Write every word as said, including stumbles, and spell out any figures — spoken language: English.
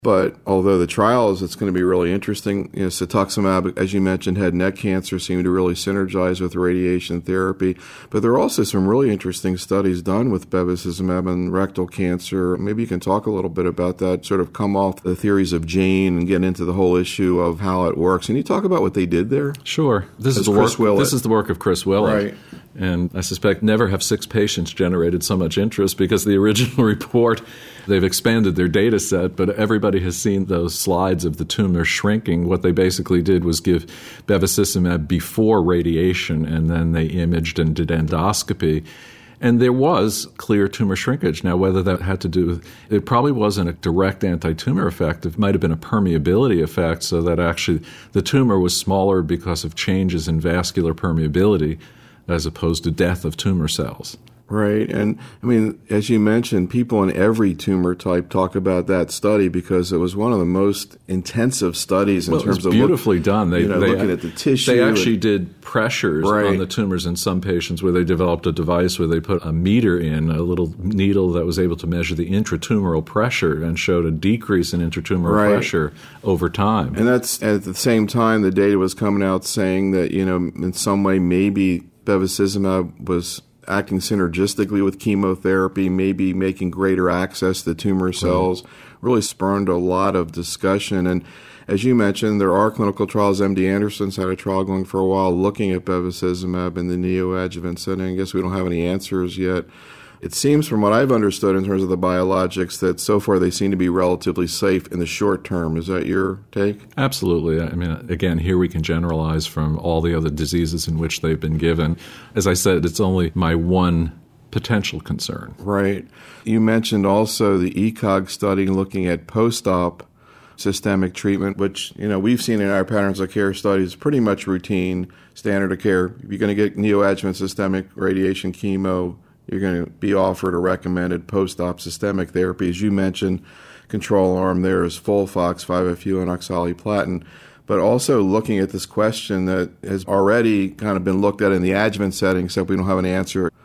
But although the trials, it's going to be really interesting. You know, cetuximab, as you mentioned, head and neck cancer seemed to really synergize with radiation therapy. But there are also some really interesting studies done with bevacizumab and rectal cancer. Maybe you can talk a little bit about that, sort of come off the theories of Jane and get into the whole issue of how it works. Can you talk about what they did there? Sure. This As is the Chris work. Willett. This is the work of Chris Willett. Right. And I suspect never have six patients generated so much interest, because the original report, they've expanded their data set, but everybody has seen those slides of the tumor shrinking. What they basically did was give bevacizumab before radiation, and then they imaged and did endoscopy. And there was clear tumor shrinkage. Now, whether that had to do with, it probably wasn't a direct anti-tumor effect. It might have been a permeability effect, so that actually the tumor was smaller because of changes in vascular permeability as opposed to death of tumor cells. Right. And, I mean, as you mentioned, people in every tumor type talk about that study because it was one of the most intensive studies in well, terms it was of beautifully look, done. They, you know, they looking at the tissue. They actually and, did pressures right. on the tumors in some patients, where they developed a device where they put a meter in, a little needle that was able to measure the intratumoral pressure, and showed a decrease in intratumoral right. pressure over time. And that's at the same time the data was coming out saying that, you know, in some way maybe bevacizumab was acting synergistically with chemotherapy, maybe making greater access to tumor cells, right. really spurned a lot of discussion. And as you mentioned, there are clinical trials. M D Anderson's had a trial going for a while looking at bevacizumab in the neoadjuvant setting. I guess we don't have any answers yet. It seems, from what I've understood in terms of the biologics, that so far they seem to be relatively safe in the short term. Is that your take? Absolutely. I mean, again, here we can generalize from all the other diseases in which they've been given. As I said, it's only my one potential concern. Right. You mentioned also the E C O G study looking at post-op systemic treatment, which, you know, we've seen in our patterns of care studies, pretty much routine, standard of care. If you're going to get neoadjuvant systemic radiation chemo, you're going to be offered a recommended post-op systemic therapy. As you mentioned, control arm there is FOLFOX, five F U, and oxaliplatin. But also looking at this question that has already kind of been looked at in the adjuvant setting, except we don't have an answer